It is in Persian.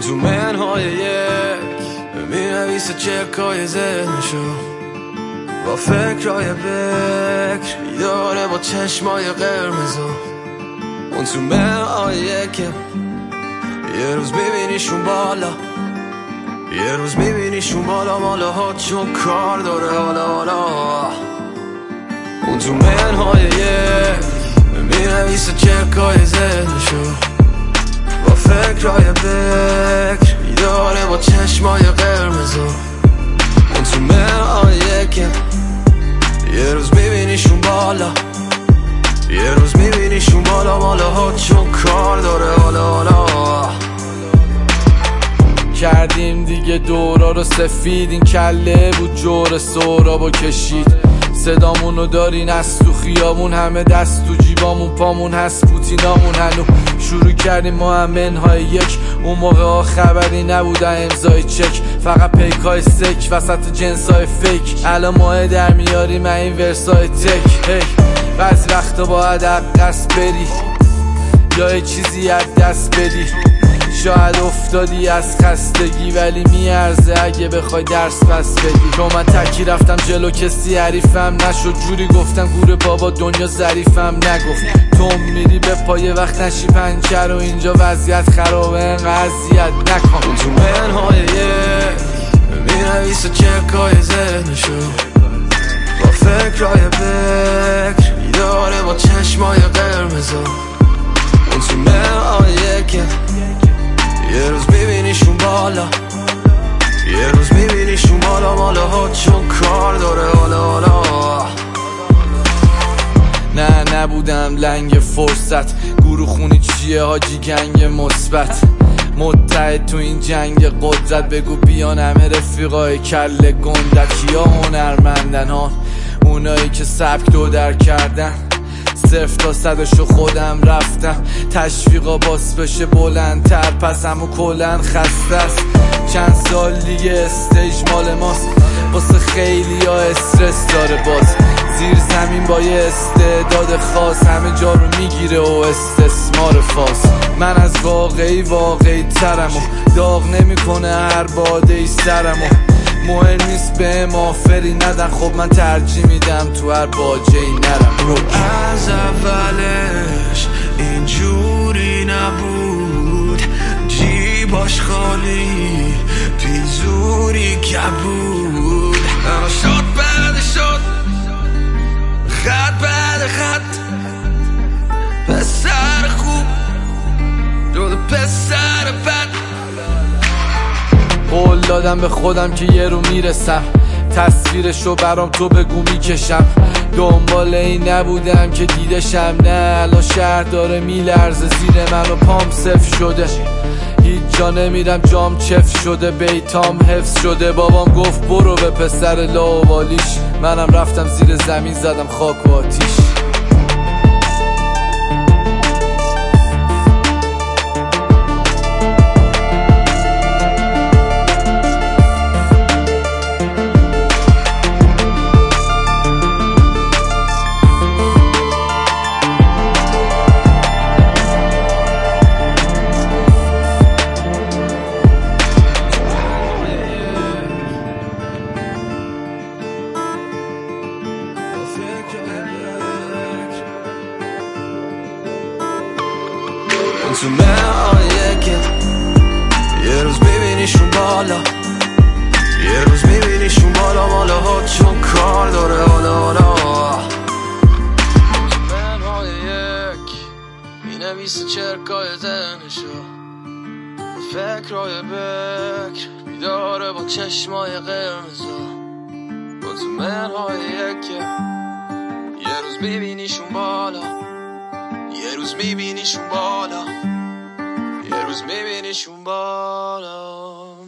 تو منهای یک مینویسه چکای ذهنشو با فکرهای بکر بیداره با چشمای قرمزو. اون تو منهای یک یه روز میبینیشون بالا، یه روز میبینیشون بالا مالا ها چون کار داره حالا. اون تو منهای یک مینویسه چکای ذهنشو با فکرهای بکر بیداره با چشمای قرمزو. اون تو منهای یک یه روز میبینیشون بالا، یه روز میبینیشون بالا مالا ها چون کار داره حالا. کردیم دیگه دورا رو سفید، این کله بود جور سهرابو کشید. صدامونو دارین از تو خیابون، همه دست تو جیبامون، پامون هست پوتینامون. هنو شروع کردیم ما هم منهای یک، اون موقع ها خبری نبودن امضای چک، فقط پیکای سک وسط جنسای فیک. الان ماه در میاریم این ورسای تک. هی بعضی وقتا باید عقص بری یا یه چیزی از دست بدی. شاید افتادی از خستگی ولی میارزه اگه بخوای درس پس بدی. چون من تکی رفتم جلو کسی حریفم نشد، جوری گفتم گوره بابا دنیا ظریفم نگفت. تو میری به پای وقت نشی پنچر و اینجا وضعیت خرابه انقدر اذیت نکن. اون تو منهای یک مینویسه چکای ذهنشو با فکرهای بکر بیداره با چشمای قرمزو. اون تو منهای یک یه روز میبینیشون بالا، یه روز میبینیشون بالا مالا ها چون کار داره حالا. نه نبودم لنگ فرصت، گروه خونی چیه حاجی گنگ مثبت. متحد تو این جنگ قدرت، بگو بیان همه رفیقای کله گندت. کیا هنرمندن ها؟ اونایی که سبک دو در کردن. 0 تا 100شو خودم رفتم، تشویقا باس بشه بلندتر، پس همو کلن خسته است. چند سال دیگه استیج مال ماست، واسه خیلی ها استرس داره باز. زیر زمین با یه استعداد خاص همه جا رو میگیره و استثمار فاس. من از واقعی ترم و داغ نمیکنه هر باده ای سرمو. مهم نیست به آفری ندن، خب من ترجیح میدم تو هر باجه ای نرم. از اولش اینجوری نبود، جیباش خالی پیزوری کبود. اما شد بعد شد، خط بعد خط، پسر خوب جود پسر بد. قول دادم به خودم که یه رو میرسم، تصویرشو برام تو بگو میکشم. دنبال این نبودم که دیدشم، نه الان شهر داره میلرزه زیر من و پام صفر شده. هیچ جا نمیرم جام چف شده، بیتام حفظ شده. بابام گفت برو به پسر لاوالیش، منم رفتم زیر زمین زدم خاک و آتیش. تو منهای یک یه روز میبینیشون بالا، یه روز میبینیشون بالا مالا ها چون کار داره حالا. تو منهای یک مینویسه چرکای ذهنشو با فکرهای بکر بیداره با چشمای قرمزو. تو منهای یک یه روز میبینیشون بالا، یه روز میبینیشون بالا، یه روز میبینیشون بالا.